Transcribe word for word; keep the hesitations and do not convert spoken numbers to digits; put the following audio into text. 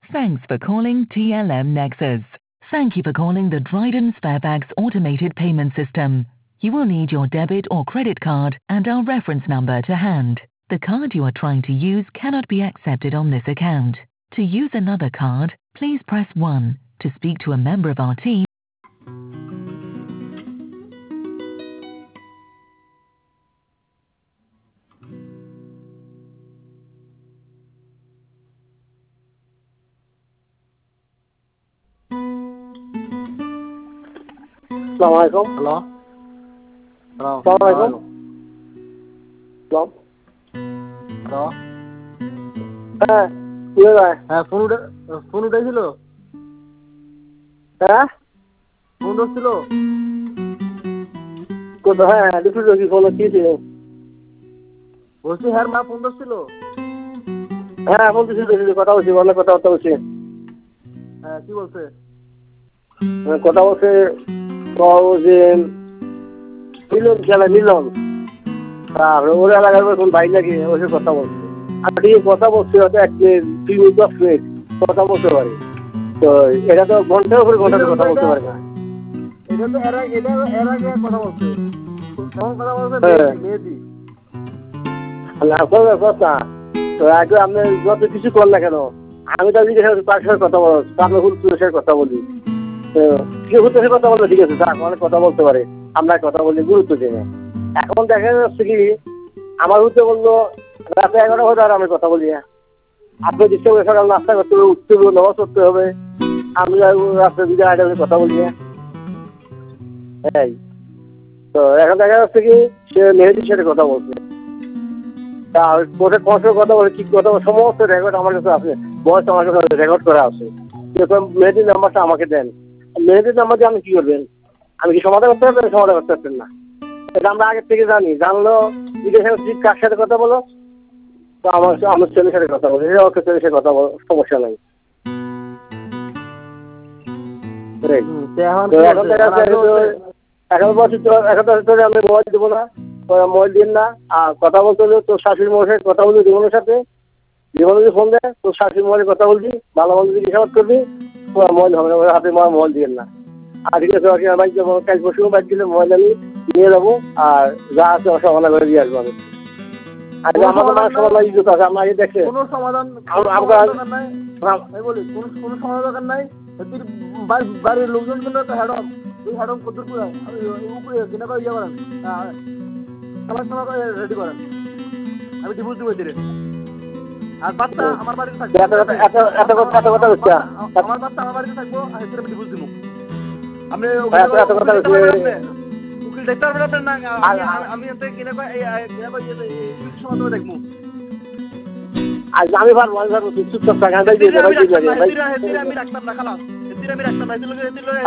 Thanks for calling T L M Nexus. Thank you for calling the Dryden Sparebags automated payment system. You will need your debit or credit card and our reference number to hand. The card you are trying to use cannot be accepted on this account. To use another card, please press one. To speak to a member of our team, Assalamualaikum. Halo. Halo. Assalamualaikum. Salam. Hello. হ্যাঁ, কি ভাই? হ্যাঁ, phone উঠে phone উঠেছিল। হ্যাঁ? Phone উঠছিল। কোথায়? হ্যাঁ, দুটো কি ফোন ছিল? বলছি হ্যাঁ মা ফোন ধরছিল। হ্যাঁ, ফোন দিছিল, কথা বলছি, অনেক কথা কথা বলছি। হ্যাঁ, কি বলছে? কথা বলছে যে মিলন খেলা মিলন আর ওর এলাকার কোন ভাই নাকি ওসে কথা বলছে। আর ঠিক কথা বলছে হয়তো এক মিনিট দুই মিনিট দশ মিনিট কথা বলতে পারে। তো এটা তো ঘন্টার উপরে ঘন্টা কথা বলতে পারে না। এটা তো এরা এটা এর আগে কথা বলছে। তখন কথা বলছে মেহেদি। না কোনো কথা তো আগে আপনি যত কিছু করেন না কেন আমি তো জিজ্ঞাসা তার সাথে কথা বল আপনার হুলপুরের সাথে কথা বলি। তো কেউ হুলপুরের সাথে কথা বললে ঠিক আছে তার অনেক কথা বলতে পারে আমরা কথা বলি গুরুত্ব দিই না। এখন দেখা যাচ্ছে কি আমার উঠতে বললো রাতে এগারোটা হয়তো আর আমি কথা বলি না। আপনার দিচ্ছে সকাল নাস্তা করতে হবে উঠতে হবে নামাজ পড়তে হবে আমি রাত্রে দিকে আগে কথা বলি না। হ্যাঁ তো এখন দেখা যাচ্ছে কি সে মেহেদির সাথে কথা বলছে আর কোর্টে কষ্ট কথা বলে কি কথা সমস্ত রেকর্ড আমার কাছে আছে বয়স আমার কাছে রেকর্ড করা আছে। এরকম মেহেদির নাম্বারটা আমাকে দেন মেহেদির নাম্বার দিয়ে আমি কী করবেন আমি কি সমাধান করতে পারবেন সমাধান করতে পারবেন না এটা আমরা আগের থেকে জানি জানলো জিজ্ঞাসা ঠিক কার সাথে কথা বলো তো আমার আমার ছেলের সাথে কথা বলো এটা ওকে ছেলের সাথে কথা বলো সমস্যা নাই। এখন দেখা যাচ্ছে এখন বছর এখন বছর আমি মোবাইল দেবো না মোবাইল দিন না আর কথা বলতে হলে তোর শাশুড়ি মোবাইলের সাথে কথা বলবি জীবনের সাথে জীবন যদি ফোন দেয় তোর শাশুড়ি মোবাইলে কথা বলবি ভালো মন্দ যদি হিসাব করবি তোমার মোবাইল হবে না ওর হাতে আমার মোবাইল দিবেন না। আর ঠিক আছে ওকে বাইক যাবো কাল পরশু বাইক দিলে মোবাইল আমি নিয়ে যাবো আর যা আছে সমাধান করে দিয়ে আসবো আমি। আর আমাদের আমার সমাধান ইজ্জত আছে আমরা আগে দেখে কোনো সমাধান নাই বলি কোনো কোনো সমাধান দরকার নাই বাড়ির লোকজন কিন্তু একটা হ্যাডম এই হ্যাডম কত করে উপরে কিনা করে ইয়ে করেন সবার সময় রেডি করেন আমি ডিভোর্স দিব দিলে আর বাচ্চা আমার বাড়িতে থাকবে আমার বাচ্চা আমার বাড়িতে থাকবো আর সেটা আমি ডিভোর্স দিব আপনি উকিল দেখতে পারবেন না আমি এতে কিনা সমাধান দেখবো আজ আমি পারবো আমি পারবো চুপচাপ টাকা আমি রাখতাম না খালাস আমি রাখতাম না